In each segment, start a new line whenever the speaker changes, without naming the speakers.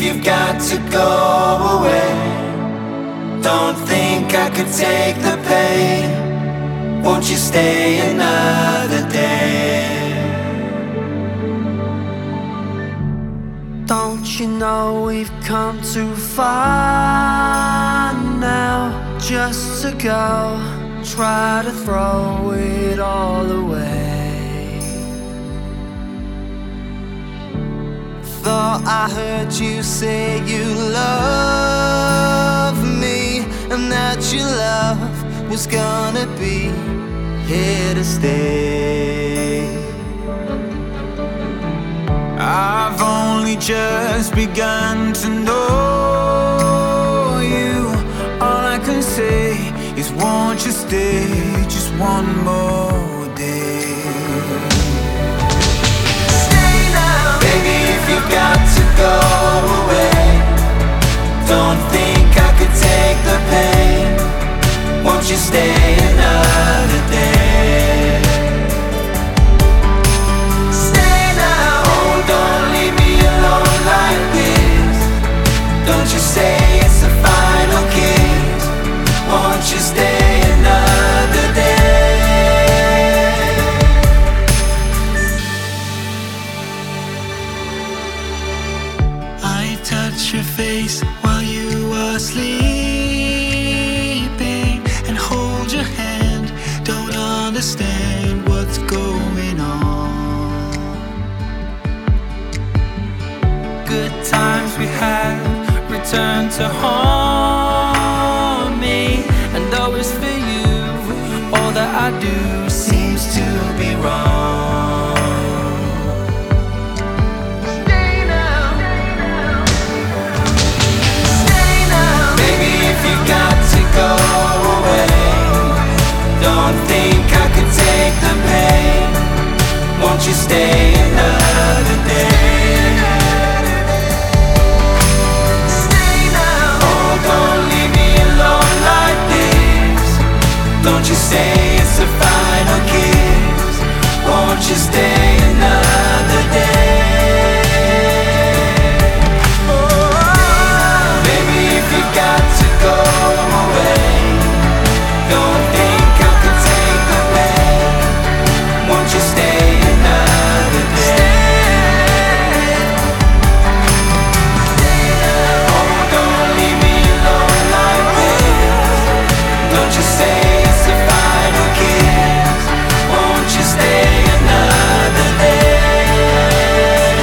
you've got to go away. Don't think I could take the pain. Won't you stay another day? Don't you know we've come too far now just to go try to throw it all away? Thought I heard you say you love me, and that your love was gonna be here to stay. I've only just begun to know you. All I can say is won't you stay just one more day? Stay now, baby, if you've got to go away. Don't think I could take the pain. Won't you stay another day? Stay now, oh, don't leave me alone like this. Don't you say it's the final kiss. Won't you stay another day? I touch your face while you were sleeping, and hold your hand. Don't understand what's going on. Good times we had return to haunt me, and though it's for you, all that I do seems to be wrong. Stay now, stay now, baby, if you got to go away. Don't think I could take the pain. Won't you stay another day? Stay now, oh, don't leave me alone like this. Don't you say it's the final kiss. Won't you stay another day? Oh, baby, if you got to go away. Don't think I could take the pain. Won't you stay another day? Oh, don't leave me alone like this. Don't you say it's the final kiss. Won't you stay another day?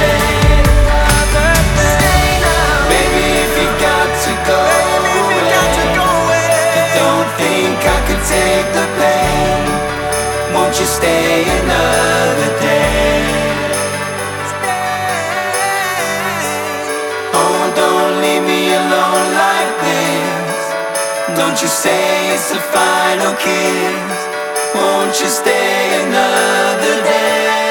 Baby, if you got to go away. Don't think I could take the pain. Won't you stay another day? Oh, don't leave me alone like this. Don't you say it's the final kiss. Won't you stay another day?